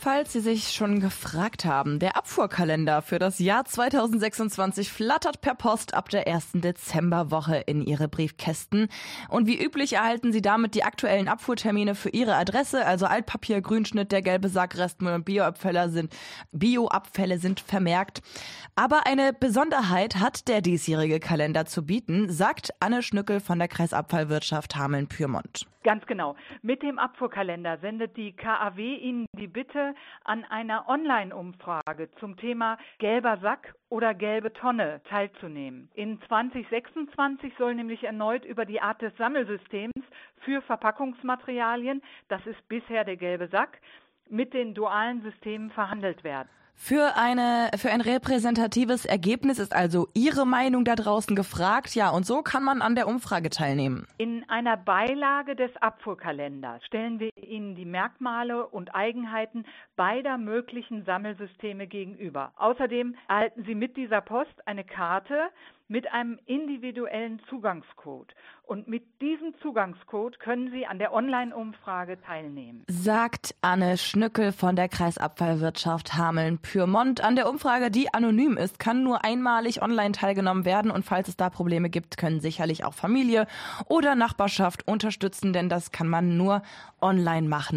Falls Sie sich schon gefragt haben, der Abfuhrkalender für das Jahr 2026 flattert per Post ab der ersten Dezemberwoche in Ihre Briefkästen. Und wie üblich erhalten Sie damit die aktuellen Abfuhrtermine für Ihre Adresse, also Altpapier, Grünschnitt, der gelbe Sack, Restmüll und Bioabfälle sind vermerkt. Aber eine Besonderheit hat der diesjährige Kalender zu bieten, sagt Anne Schnückel von der Kreisabfallwirtschaft Hameln-Pyrmont. Ganz genau. Mit dem Abfuhrkalender sendet die KAW Ihnen die Bitte, an einer Online-Umfrage zum Thema gelber Sack oder gelbe Tonne teilzunehmen. In 2026 soll nämlich erneut über die Art des Sammelsystems für Verpackungsmaterialien, das ist bisher der gelbe Sack, mit den dualen Systemen verhandelt werden. Für ein repräsentatives Ergebnis ist also Ihre Meinung da draußen gefragt. Ja, und so kann man an der Umfrage teilnehmen. In einer Beilage des Abfuhrkalenders stellen wir Ihnen die Merkmale und Eigenheiten beider möglichen Sammelsysteme gegenüber. Außerdem erhalten Sie mit dieser Post eine Karte mit einem individuellen Zugangscode. Und mit diesem Zugangscode können Sie an der Online-Umfrage teilnehmen. Sagt Anne Schnückel von der Kreisabfallwirtschaft Hameln-Pyrmont. An der Umfrage, die anonym ist, kann nur einmalig online teilgenommen werden. Und falls es da Probleme gibt, können sicherlich auch Familie oder Nachbarschaft unterstützen, denn das kann man nur online machen.